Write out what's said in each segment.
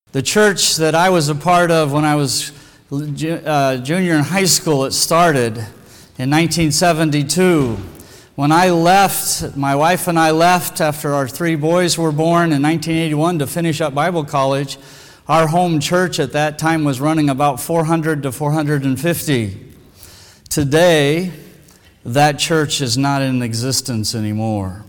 The church that I was a part of when I was junior in high school, it started in 1972. When I left, my wife and I left after our 3 boys were born in 1981 to finish up Bible college. Our home church at that time was running about 400 to 450. Today, that church is not in existence anymore.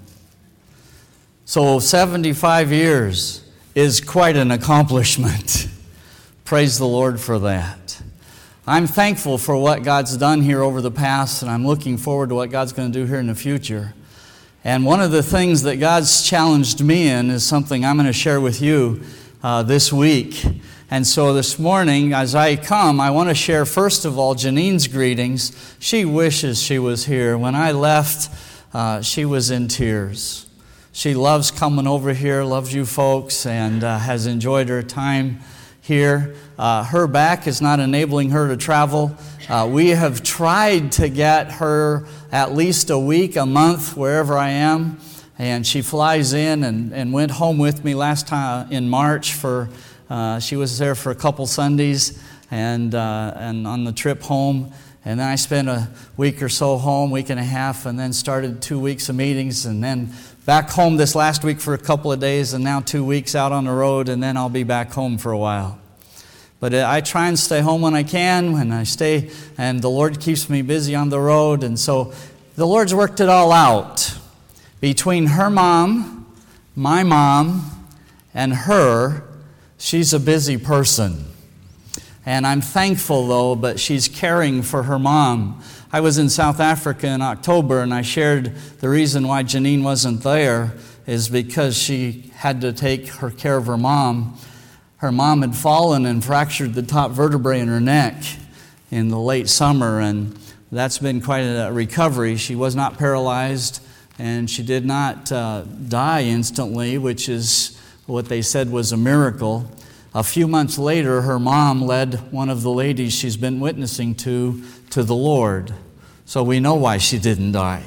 So 75 years is quite an accomplishment. Praise the Lord for that. I'm thankful for what God's done here over the past, and I'm looking forward to what God's going to do here in the future. And one of the things that God's challenged me in is something I'm going to share with you this week. And so this morning, as I come, I want to share, first of all, Janine's greetings. She wishes she was here. When I left, she was in tears. She loves coming over here, loves you folks, and has enjoyed her time here. Her back is not enabling her to travel. We have tried to get her at least a week, a month, wherever I am. And she flies in and went home with me last time in March. She was there for a couple Sundays and on the trip home. And then I spent a week or so home, week and a half, and then started 2 weeks of meetings, and then back home this last week for a couple of days, and now 2 weeks out on the road, and then I'll be back home for a while. But I try and stay home when I can, when I stay, and the Lord keeps me busy on the road. And so the Lord's worked it all out. Between her mom, my mom, and her, she's a busy person. And I'm thankful, though, but she's caring for her mom. I was in South Africa in October, and I shared the reason why Janine wasn't there is because she had to take her care of her mom. Her mom had fallen and fractured the top vertebrae in her neck in the late summer, and that's been quite a recovery. She was not paralyzed, and she did not die instantly, which is what they said was a miracle. A few months later, her mom led one of the ladies she's been witnessing to the Lord. So we know why she didn't die.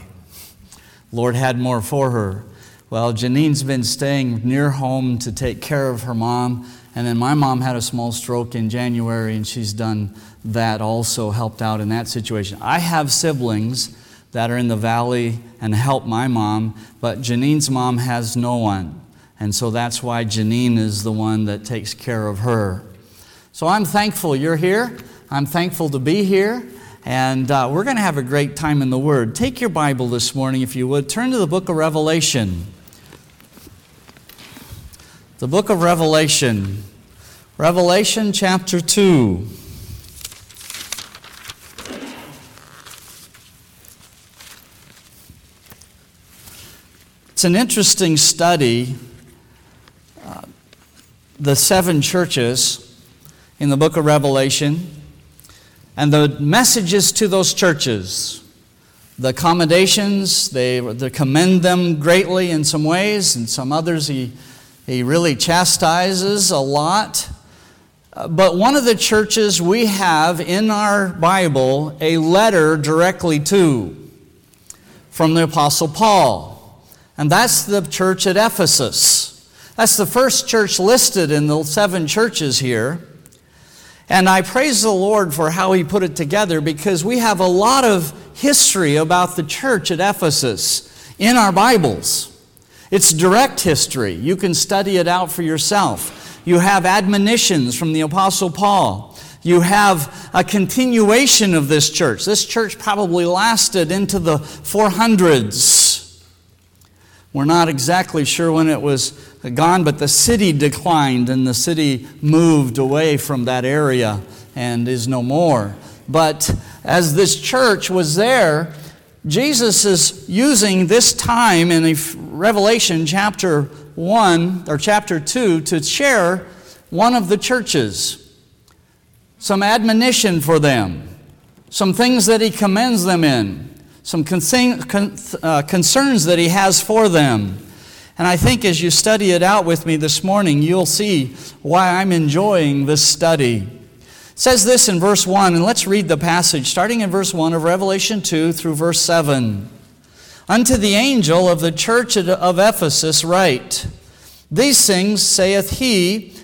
Lord had more for her. Well, Janine's been staying near home to take care of her mom. And then my mom had a small stroke in January, and she's done that also, helped out in that situation. I have siblings that are in the valley and help my mom, but Janine's mom has no one. And so that's why Janine is the one that takes care of her. So I'm thankful you're here. I'm thankful to be here. And we're going to have a great time in the Word. Take your Bible this morning, if you would. Turn to the book of Revelation. The book of Revelation. Revelation chapter 2. It's an interesting study. The 7 churches in the book of Revelation and the messages to those churches. The commendations, they commend them greatly in some ways, and some others he really chastises a lot. But one of the churches we have in our Bible a letter directly to from the Apostle Paul, and that's the church at Ephesus. That's the first church listed in the 7 churches here. And I praise the Lord for how He put it together, because we have a lot of history about the church at Ephesus in our Bibles. It's direct history. You can study it out for yourself. You have admonitions from the Apostle Paul. You have a continuation of this church. This church probably lasted into the 400s. We're not exactly sure when it was gone, but the city declined and the city moved away from that area and is no more. But as this church was there, Jesus is using this time in Revelation chapter 1 or chapter 2 to share one of the churches. Some admonition for them, some things that He commends them in, some concerns that He has for them. And I think as you study it out with me this morning, you'll see why I'm enjoying this study. It says this in verse 1, and let's read the passage, starting in verse 1 of Revelation 2 through verse 7. Unto the angel of the church of Ephesus write, These things saith he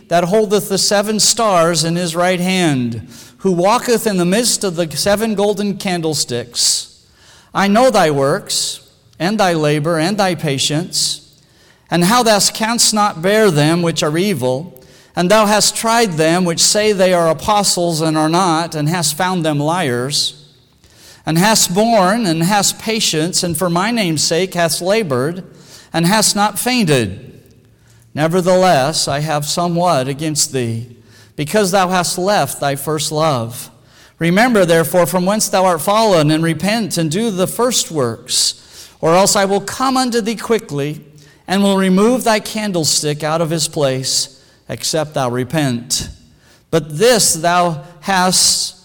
that holdeth the 7 stars in his right hand, who walketh in the midst of the 7 golden candlesticks. I know thy works, and thy labor, and thy patience, and how thou canst not bear them which are evil, and thou hast tried them which say they are apostles and are not, and hast found them liars, and hast borne, and hast patience, and for my name's sake hast labored, and hast not fainted. Nevertheless, I have somewhat against thee, because thou hast left thy first love. Remember, therefore, from whence thou art fallen, and repent, and do the first works, or else I will come unto thee quickly, and will remove thy candlestick out of his place, except thou repent. But this thou hatest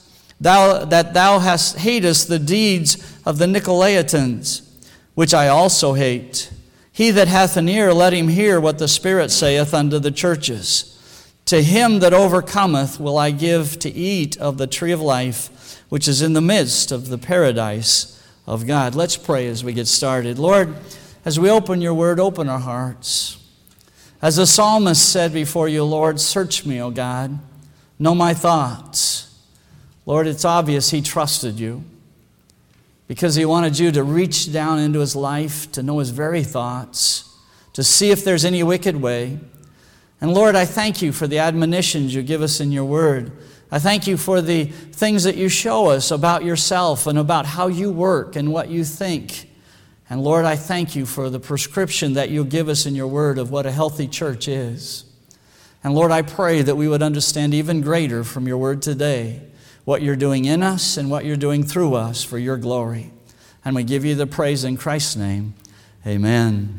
the deeds of the Nicolaitans, which I also hate. He that hath an ear, let him hear what the Spirit saith unto the churches. To him that overcometh will I give to eat of the tree of life, which is in the midst of the paradise of God. Let's pray as we get started. Lord, as we open your word, open our hearts. As the psalmist said before you, Lord, search me, O God. Know my thoughts. Lord, it's obvious he trusted you, because he wanted you to reach down into his life, to know his very thoughts, to see if there's any wicked way. And Lord, I thank you for the admonitions you give us in your word. I thank you for the things that you show us about yourself and about how you work and what you think. And Lord, I thank you for the prescription that you give us in your word of what a healthy church is. And Lord, I pray that we would understand even greater from your word today what you're doing in us and what you're doing through us for your glory. And we give you the praise in Christ's name. Amen.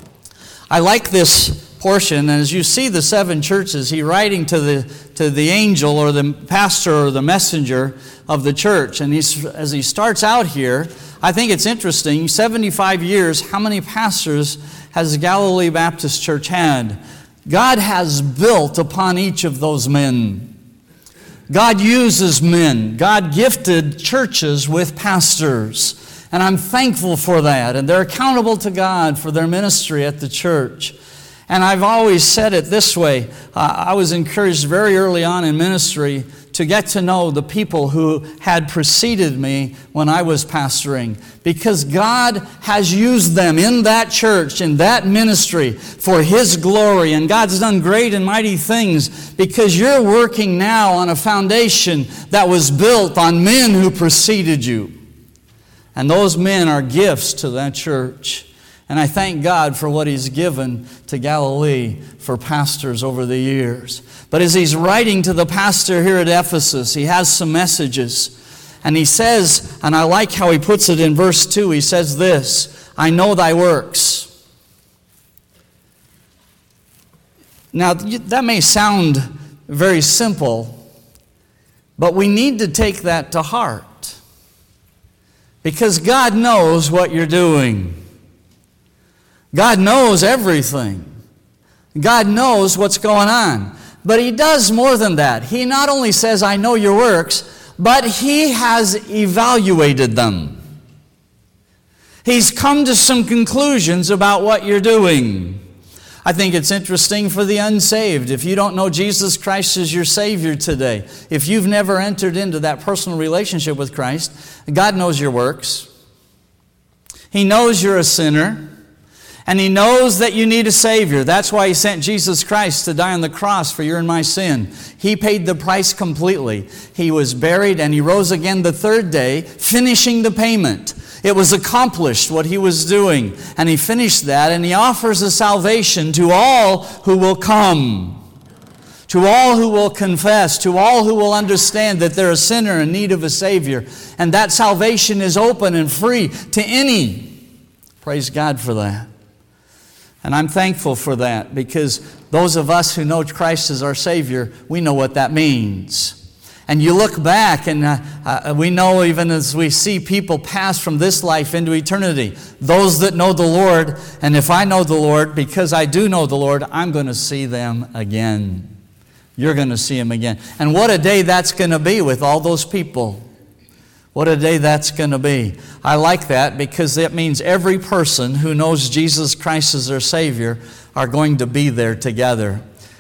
I like this portion, and as you see the 7 churches, he's writing to the angel or the pastor or the messenger of the church. And as he starts out here, I think it's interesting. 75 years, how many pastors has Galilee Baptist Church had? God has built upon each of those men. God uses men. God gifted churches with pastors. And I'm thankful for that. And they're accountable to God for their ministry at the church. And I've always said it this way. I was encouraged very early on in ministry to get to know the people who had preceded me when I was pastoring, because God has used them in that church, in that ministry, for His glory. And God's done great and mighty things because you're working now on a foundation that was built on men who preceded you. And those men are gifts to that church. And I thank God for what He's given to Galilee for pastors over the years. But as he's writing to the pastor here at Ephesus, he has some messages. And he says, and I like how he puts it in verse 2, he says this, I know thy works. Now, that may sound very simple, but we need to take that to heart. Because God knows what you're doing. God knows everything. God knows what's going on. But He does more than that. He not only says, I know your works, but He has evaluated them. He's come to some conclusions about what you're doing. I think it's interesting for the unsaved. If you don't know Jesus Christ as your Savior today, if you've never entered into that personal relationship with Christ, God knows your works. He knows you're a sinner. And He knows that you need a Savior. That's why He sent Jesus Christ to die on the cross for your and my sin. He paid the price completely. He was buried and He rose again the third day, finishing the payment. It was accomplished what He was doing. And He finished that, and He offers a salvation to all who will come. To all who will confess, to all who will understand that they're a sinner in need of a Savior. And that salvation is open and free to any. Praise God for that. And I'm thankful for that, because those of us who know Christ as our Savior, we know what that means. And you look back and we know, even as we see people pass from this life into eternity, those that know the Lord, and if I know the Lord, because I do know the Lord, I'm going to see them again. You're going to see them again. And what a day that's going to be with all those people. What a day that's going to be. I like that, because that means every person who knows Jesus Christ as their Savior are going to be there together.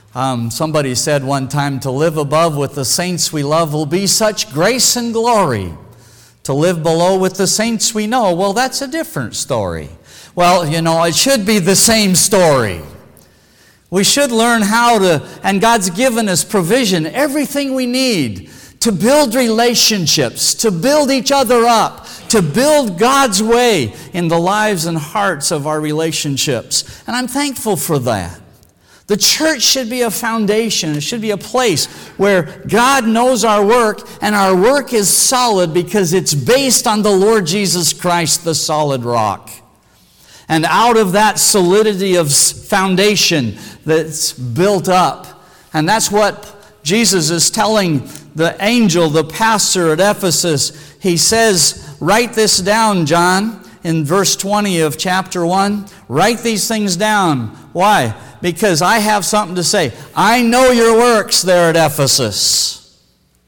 Somebody said one time, to live above with the saints we love will be such grace and glory. To live below with the saints we know, well, that's a different story. Well, it should be the same story. We should learn how to, and God's given us provision, everything we need to build relationships, to build each other up, to build God's way in the lives and hearts of our relationships. And I'm thankful for that. The church should be a foundation. It should be a place where God knows our work, and our work is solid because it's based on the Lord Jesus Christ, the solid rock. And out of that solidity of foundation that's built up, and that's what Jesus is telling the angel, the pastor at Ephesus. He says, write this down, John, in verse 20 of chapter 1. Write these things down. Why? Because I have something to say. I know your works there at Ephesus.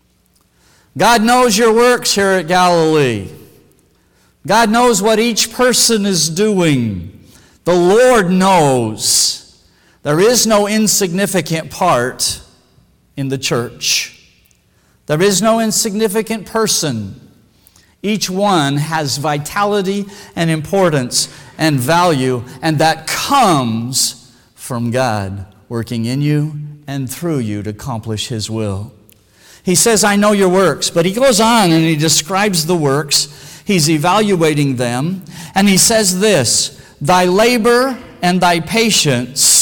God knows your works here at Galilee. God knows what each person is doing. The Lord knows. There is no insignificant part in the church. There is no insignificant person. Each one has vitality and importance and value, and that comes from God working in you and through you to accomplish His will. He says, I know your works, but he goes on and he describes the works. He's evaluating them, and he says this, thy labor and thy patience.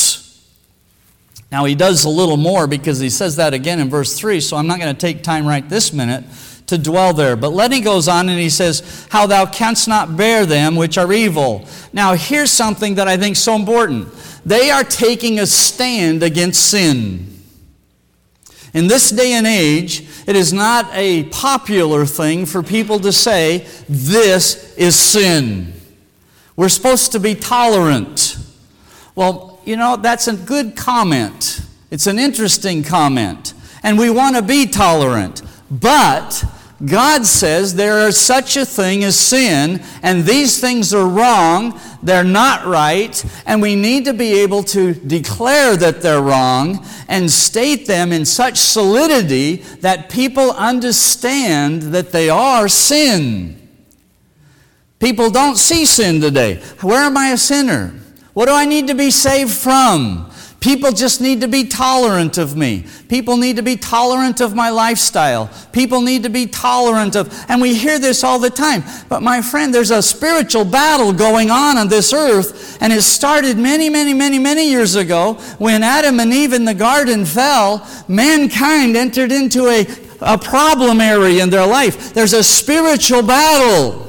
Now he does a little more because he says that again in verse 3, so I'm not going to take time right this minute to dwell there. But then he goes on and he says, how thou canst not bear them which are evil. Now here's something that I think is so important. They are taking a stand against sin. In this day and age, it is not a popular thing for people to say, this is sin. We're supposed to be tolerant. Well, that's a good comment. It's an interesting comment. And we want to be tolerant. But God says there is such a thing as sin, and these things are wrong, they're not right, and we need to be able to declare that they're wrong and state them in such solidity that people understand that they are sin. People don't see sin today. Where am I a sinner? What do I need to be saved from? People just need to be tolerant of me. People need to be tolerant of my lifestyle. People need to be tolerant of, and we hear this all the time. But my friend, there's a spiritual battle going on this earth, and it started many years ago when Adam and Eve in the garden fell. Mankind entered into a problem area in their life. There's a spiritual battle.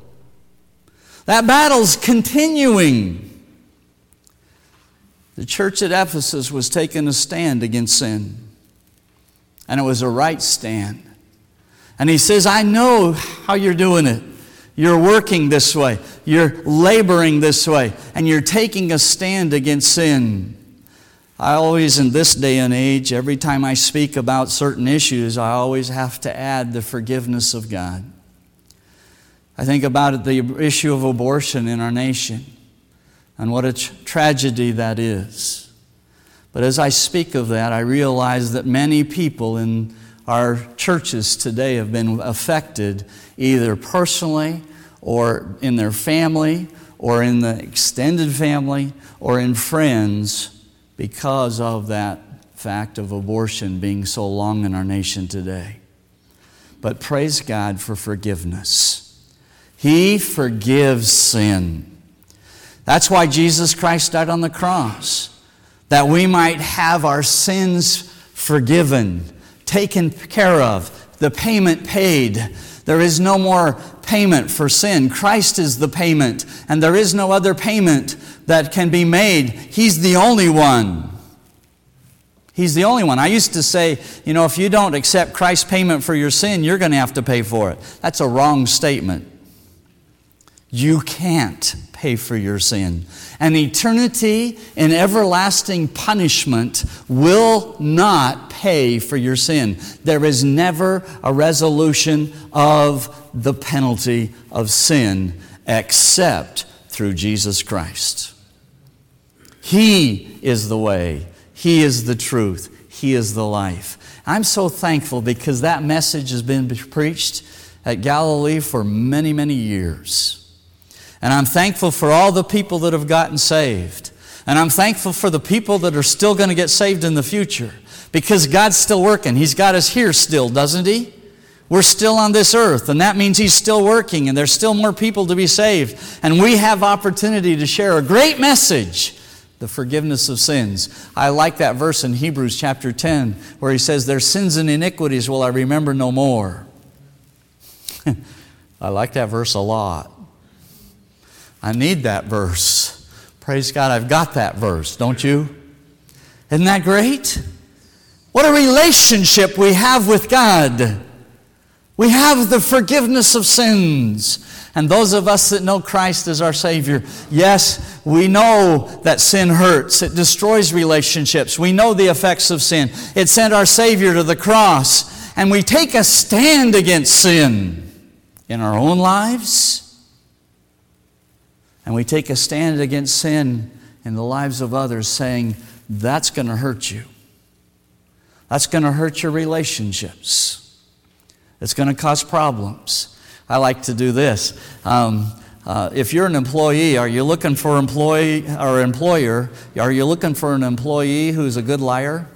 That battle's continuing. The church at Ephesus was taking a stand against sin. And it was a right stand. And he says, I know how you're doing it. You're working this way. You're laboring this way. And you're taking a stand against sin. I always, in this day and age, every time I speak about certain issues, I always have to add the forgiveness of God. I think about the issue of abortion in our nation. And what a tragedy that is. But as I speak of that, I realize that many people in our churches today have been affected either personally or in their family or in the extended family or in friends because of that fact of abortion being so long in our nation today. But praise God for forgiveness. He forgives sin. That's why Jesus Christ died on the cross, that we might have our sins forgiven, taken care of, the payment paid. There is no more payment for sin. Christ is the payment, and there is no other payment that can be made. He's the only one. He's the only one. I used to say, if you don't accept Christ's payment for your sin, you're going to have to pay for it. That's a wrong statement. You can't pay for your sin. And eternity in everlasting punishment will not pay for your sin. There is never a resolution of the penalty of sin except through Jesus Christ. He is the way. He is the truth. He is the life. I'm so thankful because that message has been preached at Galilee for many, many years. And I'm thankful for all the people that have gotten saved. And I'm thankful for the people that are still going to get saved in the future. Because God's still working. He's got us here still, doesn't He? We're still on this earth, and that means He's still working, and there's still more people to be saved. And we have opportunity to share a great message, the forgiveness of sins. I like that verse in Hebrews chapter 10, where he says, their sins and iniquities will I remember no more. I like that verse a lot. I need that verse. Praise God, I've got that verse, don't you? Isn't that great? What a relationship we have with God. We have the forgiveness of sins. And those of us that know Christ as our Savior, yes, we know that sin hurts. It destroys relationships. We know the effects of sin. It sent our Savior to the cross. And we take a stand against sin in our own lives. And we take a stand against sin in the lives of others, saying, that's going to hurt you. That's going to hurt your relationships. It's going to cause problems. I like to do this. If you're an employee, are you looking for employer? Are you looking for an employee who's a good liar?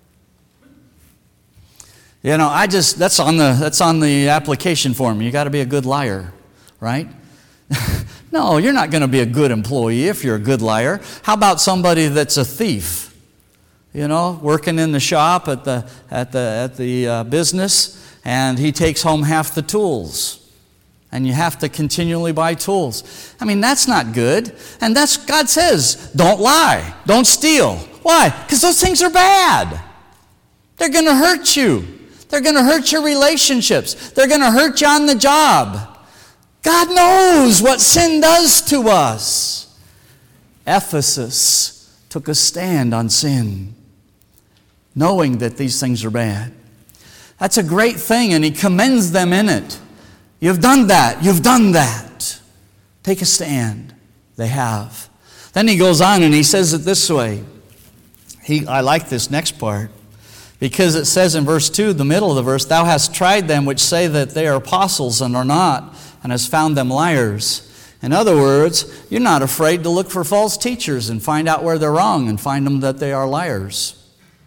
You know, that's on the application form. You got to be a good liar, right? No, you're not going to be a good employee if you're a good liar. How about somebody that's a thief? You know, working in the shop at the business, and he takes home half the tools. And you have to continually buy tools. I mean, that's not good. And that's, God says, don't lie, don't steal. Why? Because those things are bad. They're going to hurt you. They're going to hurt your relationships. They're going to hurt you on the job. God knows what sin does to us. Ephesus took a stand on sin, knowing that these things are bad. That's a great thing, and he commends them in it. You've done that. You've done that. Take a stand. They have. Then he goes on and he says it this way. I like this next part, because it says in verse 2, the middle of the verse, thou hast tried them which say that they are apostles and are not, and hast found them liars. In other words, you're not afraid to look for false teachers and find out where they're wrong and find them that they are liars.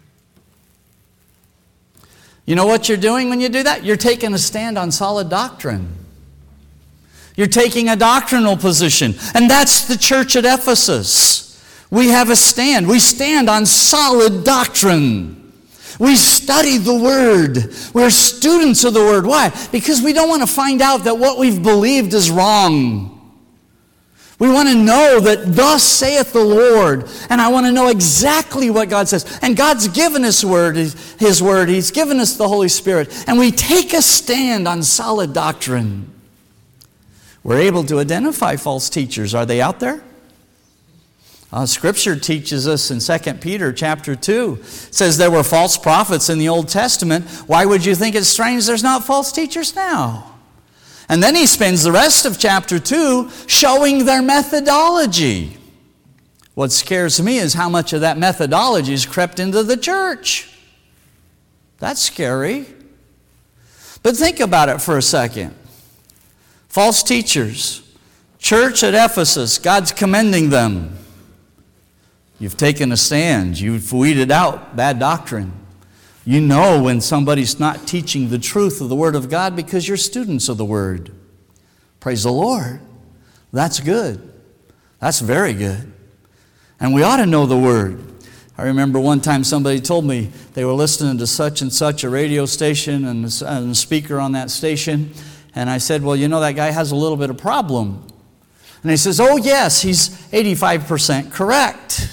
You know what you're doing when you do that? You're taking a stand on solid doctrine. You're taking a doctrinal position. And that's the church at Ephesus. We have a stand. We stand on solid doctrine. We study the Word. We're students of the Word. Why? Because we don't want to find out that what we've believed is wrong. We want to know that thus saith the Lord. And I want to know exactly what God says. And God's given us His Word. He's given us the Holy Spirit. And we take a stand on solid doctrine. We're able to identify false teachers. Are they out there? Scripture teaches us in 2 Peter chapter 2. It says there were false prophets in the Old Testament. Why would you think it's strange there's not false teachers now? And then he spends the rest of chapter 2 showing their methodology. What scares me is how much of that methodology has crept into the church. That's scary. But think about it for a second. False teachers. Church at Ephesus, God's commending them. You've taken a stand. You've weeded out bad doctrine. You know when somebody's not teaching the truth of the Word of God because you're students of the Word. Praise the Lord. That's good. That's very good. And we ought to know the Word. I remember one time somebody told me they were listening to such and such a radio station and a speaker on that station. And I said, well, you know, that guy has a little bit of problem. And he says, oh, yes, he's 85% correct.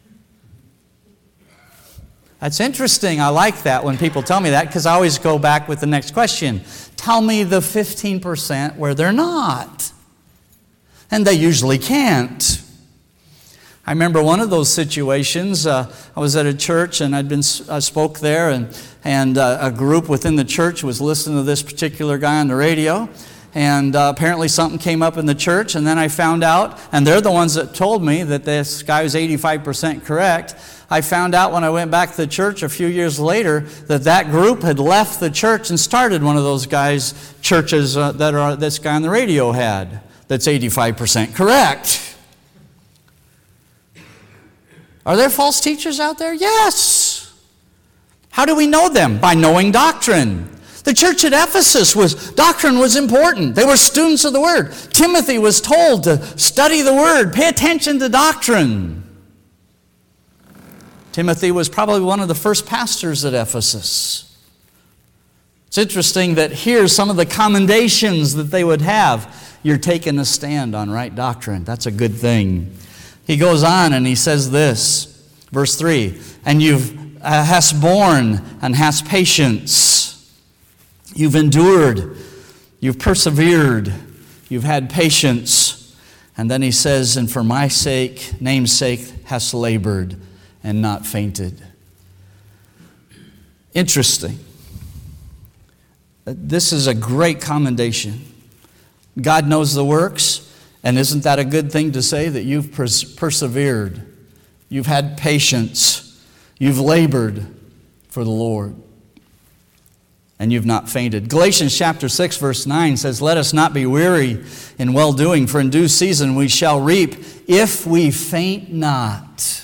That's interesting. I like that when people tell me that, because I always go back with the next question. Tell me the 15% where they're not. And they usually can't. I remember one of those situations. I was at a church and I spoke there, and a group within the church was listening to this particular guy on the radio. and apparently something came up in the church, and then I found out, and they're the ones that told me that this guy was 85% correct. I found out when I went back to the church a few years later that that group had left the church and started one of those guys' churches that this guy on the radio had that's 85% correct. Are there false teachers out there? Yes. How do we know them? By knowing doctrine. The church at Ephesus doctrine was important. They were students of the Word. Timothy was told to study the Word, pay attention to doctrine. Timothy was probably one of the first pastors at Ephesus. It's interesting that here's some of the commendations that they would have. You're taking a stand on right doctrine. That's a good thing. He goes on and he says this, verse 3, and you've hast borne and hast patience. You've endured, you've persevered, you've had patience. And then he says, and for my sake, name's sake, hast labored and not fainted. Interesting. This is a great commendation. God knows the works, and isn't that a good thing to say, that you've persevered, you've had patience, you've labored for the Lord, and you've not fainted. Galatians chapter 6, verse 9 says, let us not be weary in well-doing, for in due season we shall reap if we faint not.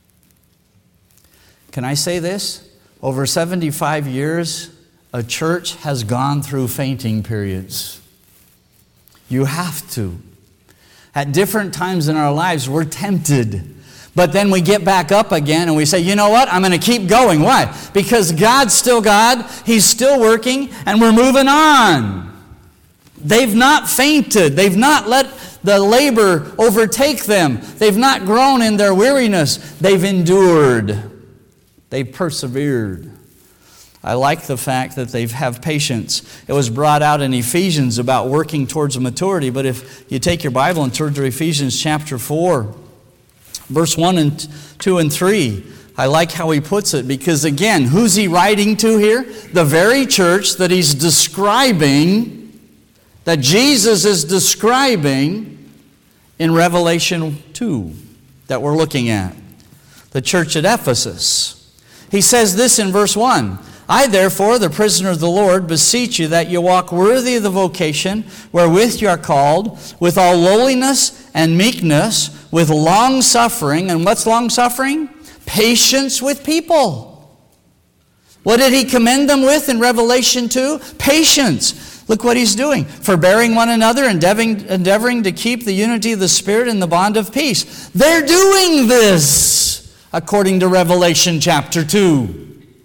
Can I say this? Over 75 years, a church has gone through fainting periods. You have to. At different times in our lives, we're tempted. But then we get back up again and we say, you know what? I'm going to keep going. Why? Because God's still God. He's still working, and we're moving on. They've not fainted. They've not let the labor overtake them. They've not grown in their weariness. They've endured. They've persevered. I like the fact that they have patience. It was brought out in Ephesians about working towards maturity, but if you take your Bible and turn to Ephesians chapter 4, verse 1 and 2 and 3, I like how he puts it, because again, who's he writing to here? The very church that he's describing, that Jesus is describing in Revelation 2 that we're looking at. The church at Ephesus. He says this in verse 1, I therefore, the prisoner of the Lord, beseech you that you walk worthy of the vocation wherewith you are called, with all lowliness and meekness, with long suffering. And what's long suffering? Patience with people. What did he commend them with in Revelation 2? Patience. Look what he's doing. Forbearing one another, endeavoring to keep the unity of the Spirit in the bond of peace. They're doing this according to Revelation chapter 2.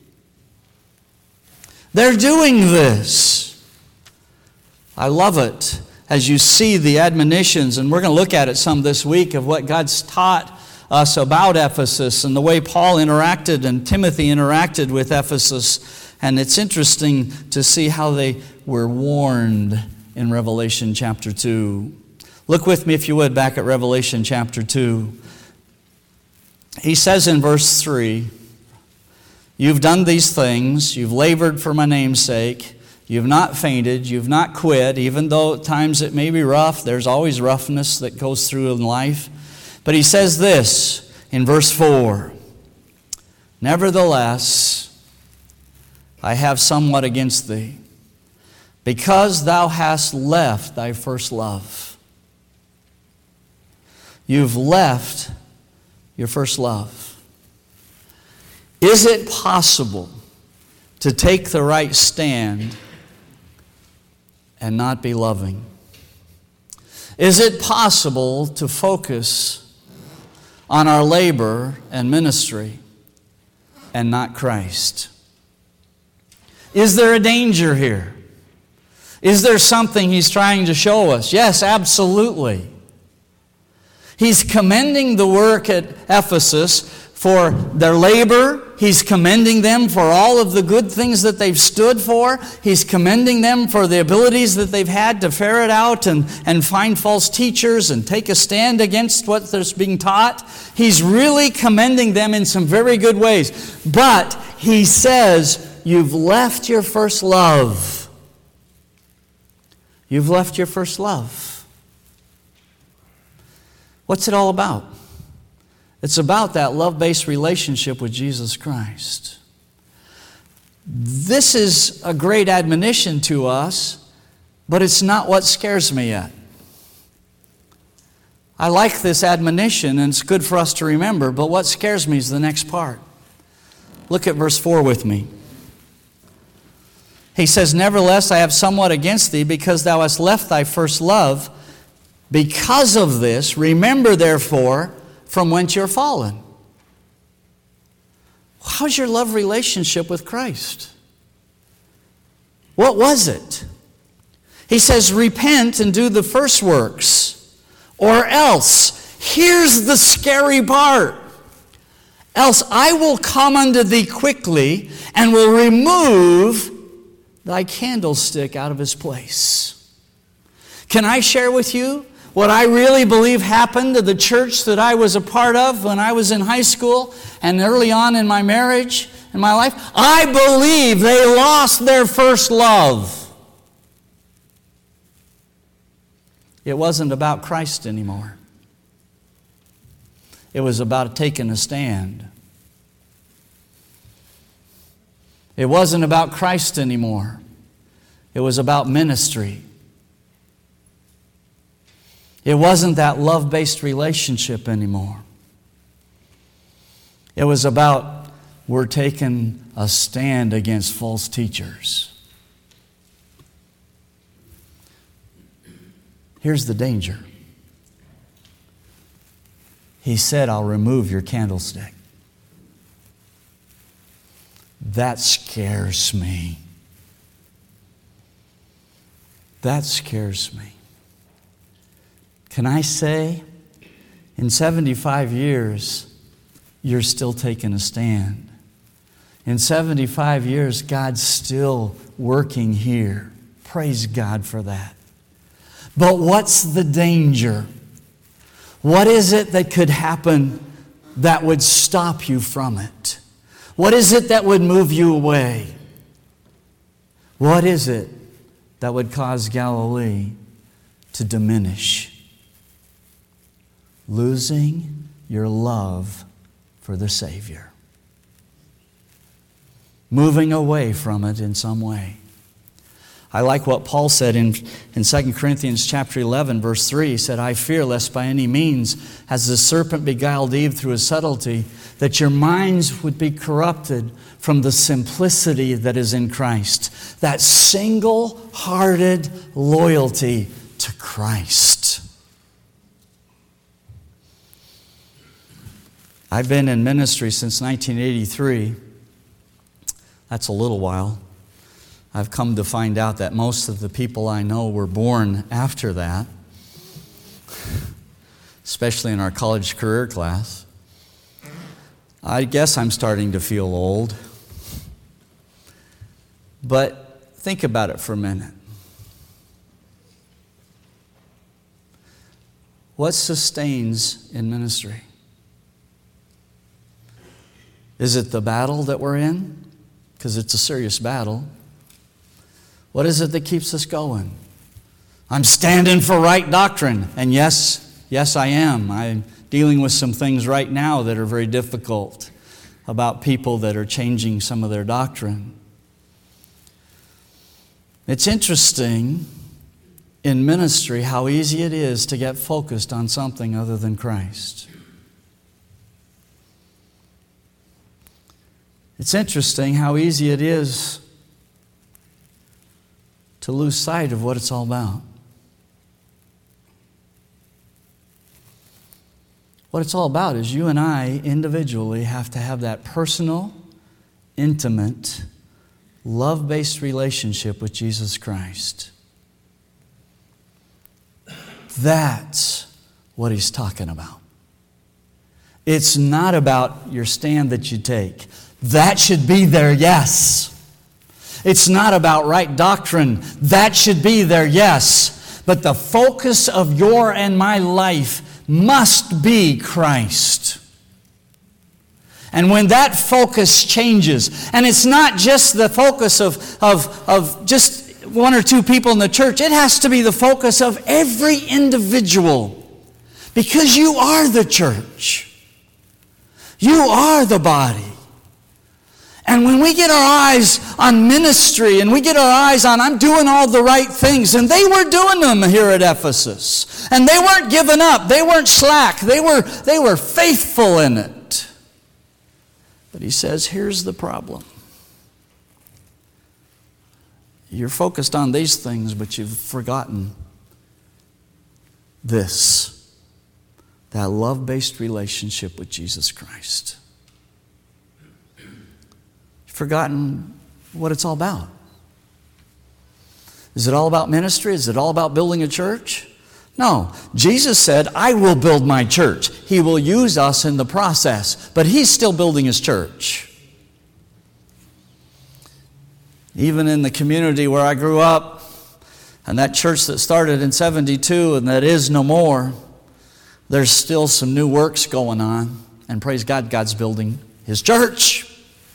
They're doing this. I love it as you see the admonitions, and we're going to look at it some this week, of what God's taught us about Ephesus and the way Paul interacted and Timothy interacted with Ephesus. And it's interesting to see how they were warned in Revelation chapter 2. Look with me, if you would, back at Revelation chapter 2. He says in verse 3, you've done these things, you've labored for my name's sake, you've not fainted, you've not quit, even though at times it may be rough. There's always roughness that goes through in life. But he says this in verse 4, nevertheless, I have somewhat against thee, because thou hast left thy first love. You've left your first love. Is it possible to take the right stand and not be loving? Is it possible to focus on our labor and ministry and not Christ? Is there a danger here? Is there something he's trying to show us? Yes, absolutely. He's commending the work at Ephesus for their labor. He's commending them for all of the good things that they've stood for. He's commending them for the abilities that they've had to ferret out and find false teachers and take a stand against what there's being taught. He's really commending them in some very good ways. But he says, you've left your first love. You've left your first love. What's it all about? It's about that love-based relationship with Jesus Christ. This is a great admonition to us, but it's not what scares me yet. I like this admonition, and it's good for us to remember, but what scares me is the next part. Look at verse 4 with me. He says, "Nevertheless, I have somewhat against thee, because thou hast left thy first love. Because of this, remember therefore from whence you're fallen." How's your love relationship with Christ? What was it? He says, repent and do the first works, or else, here's the scary part, else I will come unto thee quickly and will remove thy candlestick out of his place. Can I share with you what I really believe happened to the church that I was a part of when I was in high school and early on in my marriage and my life? I believe they lost their first love. It wasn't about Christ anymore. It was about taking a stand. It wasn't about Christ anymore. It was about ministry. It wasn't that love-based relationship anymore. It was about we're taking a stand against false teachers. Here's the danger. He said, I'll remove your candlestick. That scares me. That scares me. Can I say, in 75 years, you're still taking a stand. In 75 years, God's still working here. Praise God for that. But what's the danger? What is it that could happen that would stop you from it? What is it that would move you away? What is it that would cause Galilee to diminish? Losing your love for the Savior. Moving away from it in some way. I like what Paul said in 2 Corinthians chapter 11, verse 3. He said, I fear lest by any means, as the serpent beguiled Eve through his subtlety, that your minds would be corrupted from the simplicity that is in Christ. That single-hearted loyalty to Christ. I've been in ministry since 1983. That's a little while. I've come to find out that most of the people I know were born after that, especially in our college career class. I guess I'm starting to feel old. But think about it for a minute. What sustains in ministry? Is it the battle that we're in? Because it's a serious battle. What is it that keeps us going? I'm standing for right doctrine. And yes, I am. I'm dealing with some things right now that are very difficult about people that are changing some of their doctrine. It's interesting in ministry how easy it is to get focused on something other than Christ. It's interesting how easy it is to lose sight of what it's all about. What it's all about is you and I individually have to have that personal, intimate, love-based relationship with Jesus Christ. That's what he's talking about. It's not about your stand that you take. That should be there, yes. It's not about right doctrine. That should be there, yes. But the focus of your and my life must be Christ. And when that focus changes, and it's not just the focus of just one or two people in the church. It has to be the focus of every individual. Because you are the church. You are the body. And when we get our eyes on ministry and we get our eyes on, I'm doing all the right things, and they were doing them here at Ephesus. And they weren't giving up. They weren't slack. They were faithful in it. But he says, here's the problem. You're focused on these things, but you've forgotten this. That love-based relationship with Jesus Christ. Forgotten what it's all about. Is it all about ministry? Is it all about building a church? No. Jesus said, I will build my church. He will use us in the process, but He's still building His church. Even in the community where I grew up, and that church that started in 72 and that is no more, there's still some new works going on. And praise God, God's building His church.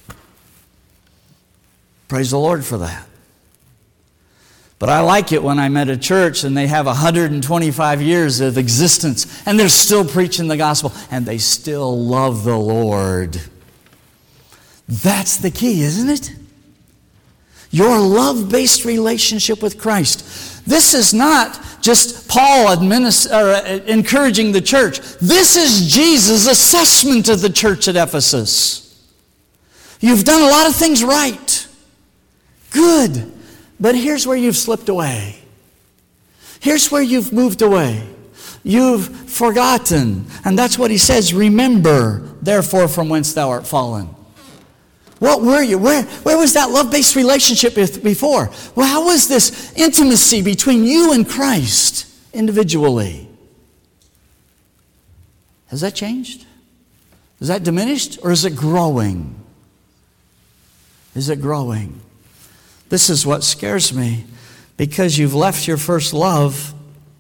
Praise the Lord for that. But I like it when I'm at a church and they have 125 years of existence and they're still preaching the gospel and they still love the Lord. That's the key, isn't it? Your love-based relationship with Christ. This is not just Paul encouraging the church. This is Jesus' assessment of the church at Ephesus. You've done a lot of things right. Good. But here's where you've slipped away. Here's where you've moved away. You've forgotten. And that's what he says. Remember, therefore, from whence thou art fallen. What were you? Where was that love-based relationship before? Well, how was this intimacy between you and Christ individually? Has that changed? Is that diminished? Or is it growing? Is it growing? This is what scares me. Because you've left your first love,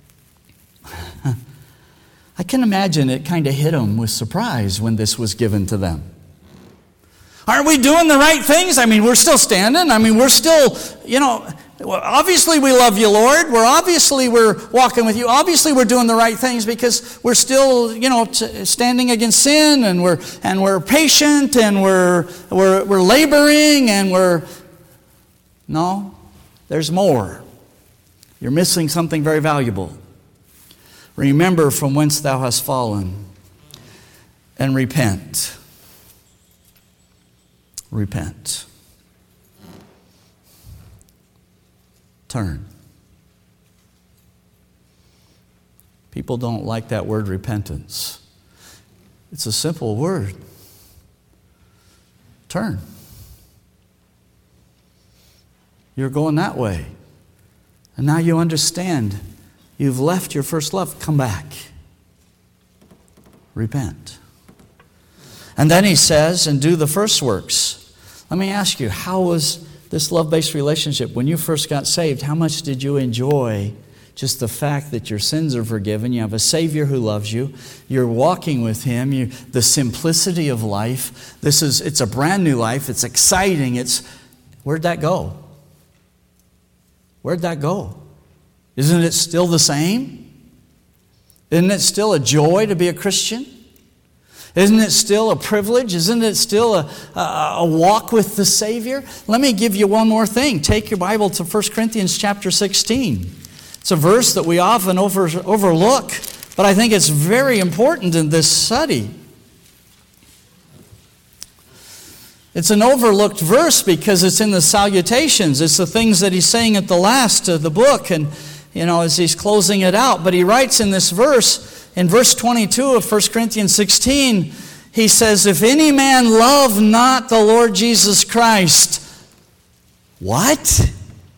I can imagine it kind of hit them with surprise when this was given to them. Aren't we doing the right things? I mean, we're still standing. I mean, we're still, obviously we love you, Lord. We're walking with you. Obviously we're doing the right things because we're still, standing against sin and we're patient and we're laboring and no, there's more. You're missing something very valuable. Remember from whence thou hast fallen and repent. Repent. Turn. People don't like that word repentance. It's a simple word. Turn. You're going that way. And now you understand. You've left your first love. Come back. Repent. And then he says, and do the first works. Let me ask you, how was this love-based relationship? When you first got saved, how much did you enjoy just the fact that your sins are forgiven? You have a Savior who loves you. You're walking with Him. The simplicity of life. It's a brand new life. It's exciting. Where'd that go? Where'd that go? Isn't it still the same? Isn't it still a joy to be a Christian? Isn't it still a privilege? Isn't it still a walk with the Savior? Let me give you one more thing. Take your Bible to 1 Corinthians chapter 16. It's a verse that we often overlook, but I think it's very important in this study. It's an overlooked verse because it's in the salutations. It's the things that he's saying at the last of the book and, as he's closing it out. But he writes in this verse, in verse 22 of 1 Corinthians 16, he says, if any man love not the Lord Jesus Christ, what?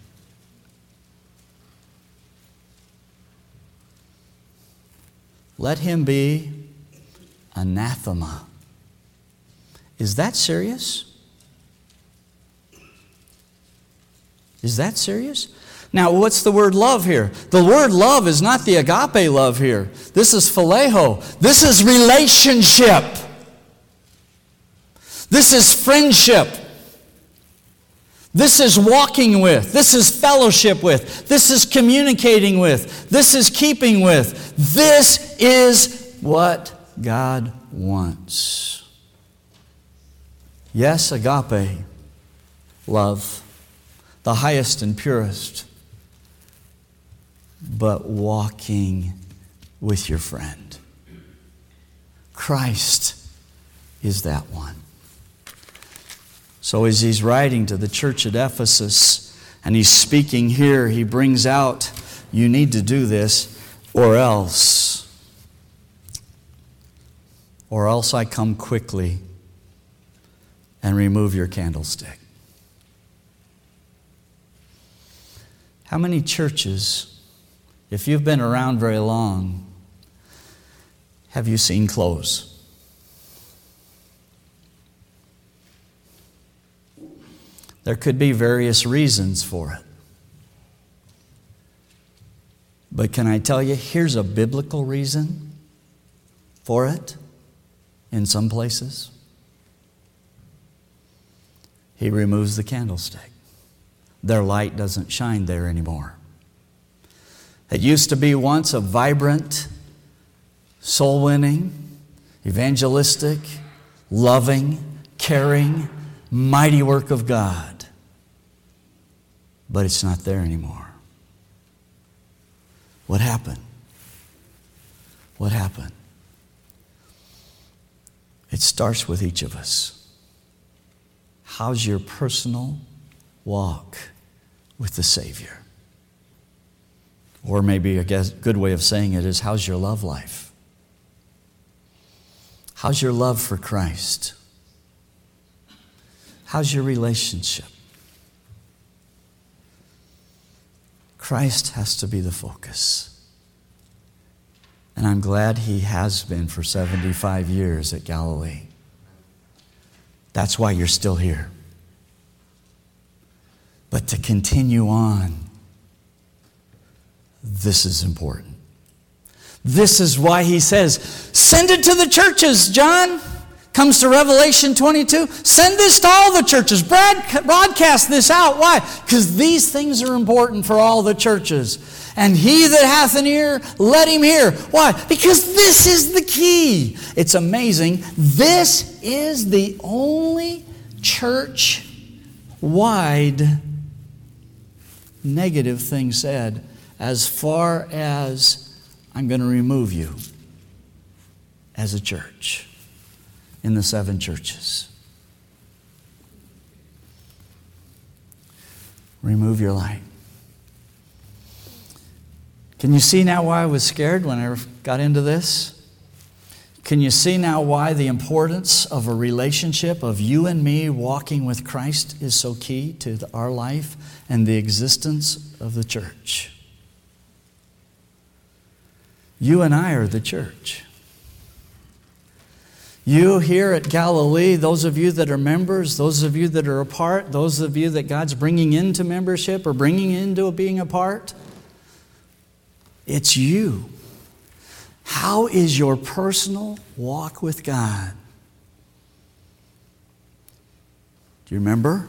Let him be anathema. Is that serious? Is that serious? Now, what's the word love here? The word love is not the agape love here. This is phileo. This is relationship. This is friendship. This is walking with. This is fellowship with. This is communicating with. This is keeping with. This is what God wants. Yes, agape, love, the highest and purest, but walking with your friend. Christ is that one. So as he's writing to the church at Ephesus, and he's speaking here, he brings out, you need to do this, or else I come quickly and remove your candlestick. How many churches, if you've been around very long, have you seen close? There could be various reasons for it. But can I tell you, here's a biblical reason for it in some places. He removes the candlestick. Their light doesn't shine there anymore. It used to be once a vibrant, soul-winning, evangelistic, loving, caring, mighty work of God. But it's not there anymore. What happened? What happened? It starts with each of us. How's your personal walk with the Savior? Or maybe a good way of saying it is, how's your love life? How's your love for Christ? How's your relationship? Christ has to be the focus. And I'm glad he has been for 75 years at Galilee. That's why you're still here. But to continue on, this is important. This is why he says, send it to the churches, John. Comes to Revelation 22. Send this to all the churches. Broadcast this out. Why? Because these things are important for all the churches. And he that hath an ear, let him hear. Why? Because this is the key. It's amazing. This is the only church-wide negative thing said as far as I'm going to remove you as a church in the 7 churches. Remove your light. Can you see now why I was scared when I got into this? Can you see now why the importance of a relationship of you and me walking with Christ is so key to our life and the existence of the church? You and I are the church. You here at Galilee, those of you that are members, those of you that are a part, those of you that God's bringing into membership or bringing into being a part, it's you. How is your personal walk with God? Do you remember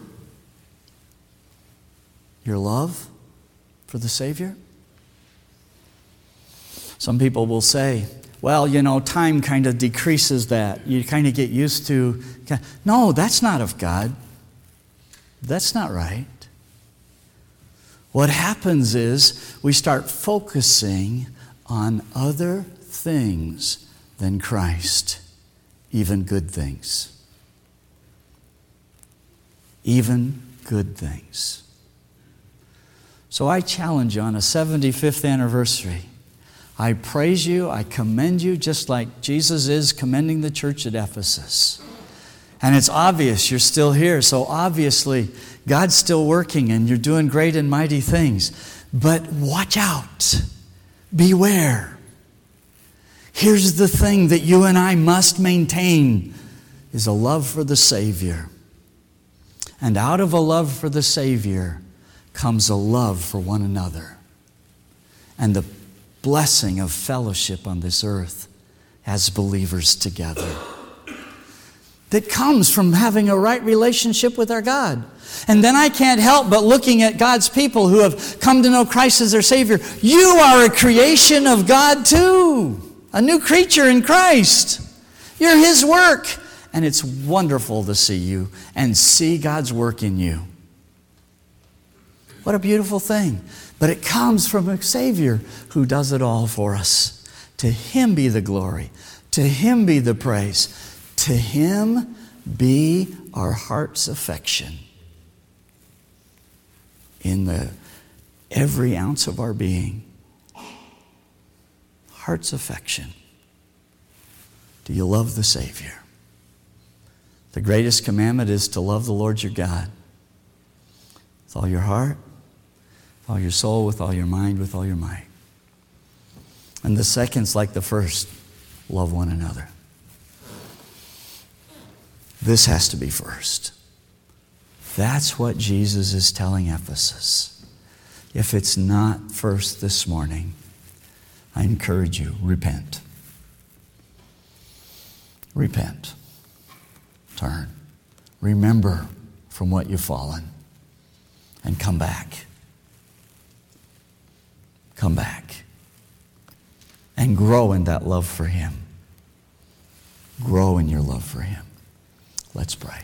your love for the Savior? Some people will say, well, time kind of decreases that. You kind of get used to. No, that's not of God. That's not right. What happens is we start focusing on other things than Christ, even good things. Even good things. So I challenge you on a 75th anniversary. I praise you, I commend you, just like Jesus is commending the church at Ephesus. And it's obvious you're still here, so obviously God's still working and you're doing great and mighty things. But watch out. Beware. Here's the thing that you and I must maintain is a love for the Savior. And out of a love for the Savior comes a love for one another. And the blessing of fellowship on this earth as believers together. that comes from having a right relationship with our God. And then I can't help but looking at God's people who have come to know Christ as their Savior. You are a creation of God too. A new creature in Christ. You're His work. And it's wonderful to see you and see God's work in you. What a beautiful thing. But it comes from a Savior who does it all for us. To Him be the glory. To Him be the praise. To Him be our heart's affection. In every ounce of our being. Heart's affection. Do you love the Savior? The greatest commandment is to love the Lord your God with all your heart, with all your soul, with all your mind, with all your might. And the second's like the first, love one another. This has to be first. That's what Jesus is telling Ephesus. If it's not first this morning, I encourage you, repent. Repent. Turn. Remember from what you've fallen and come back. Come back. And grow in that love for Him. Grow in your love for Him. Let's pray.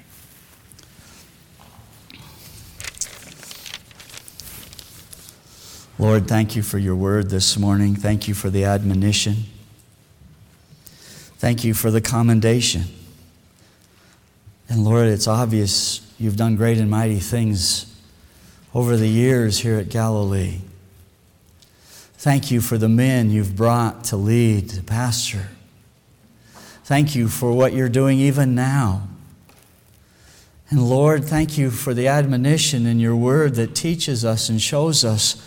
Lord, thank you for your word this morning. Thank you for the admonition. Thank you for the commendation. And Lord, it's obvious you've done great and mighty things over the years here at Galilee. Thank you for the men you've brought to lead, to pastor. Thank you for what you're doing even now. And Lord, thank you for the admonition in your word that teaches us and shows us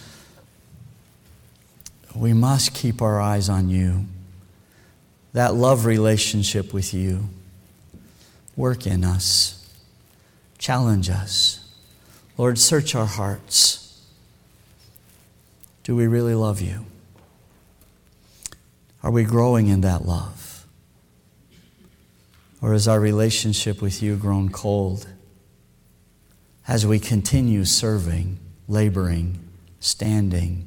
we must keep our eyes on you. That love relationship with you. Work in us. Challenge us. Lord, search our hearts. Do we really love you? Are we growing in that love? Or has our relationship with you grown cold as we continue serving, laboring, standing?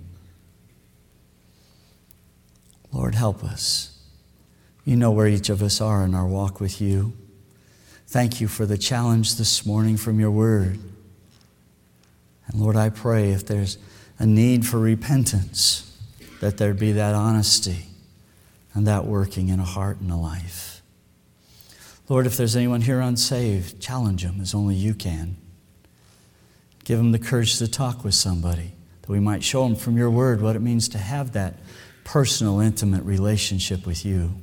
Lord, help us. You know where each of us are in our walk with you. Thank you for the challenge this morning from your word. And Lord, I pray if there's a need for repentance, that there be that honesty and that working in a heart and a life. Lord, if there's anyone here unsaved, challenge them as only you can. Give them the courage to talk with somebody, that we might show them from your word what it means to have that personal, intimate relationship with you.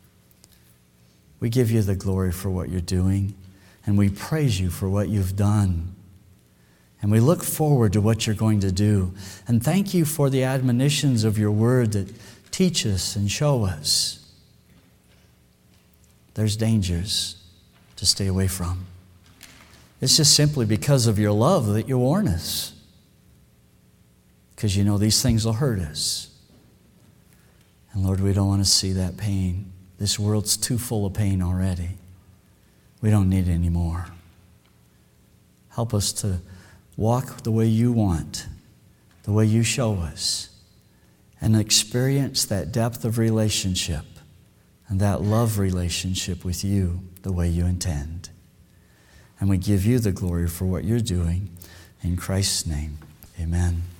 We give you the glory for what you're doing, and we praise you for what you've done. And we look forward to what you're going to do. And thank you for the admonitions of your word that teach us and show us there's dangers to stay away from. It's just simply because of your love that you warn us. Because you know these things will hurt us. And Lord, we don't want to see that pain. This world's too full of pain already. We don't need any more. Help us to walk the way you want, the way you show us, and experience that depth of relationship and that love relationship with you the way you intend. And we give you the glory for what you're doing. In Christ's name, amen.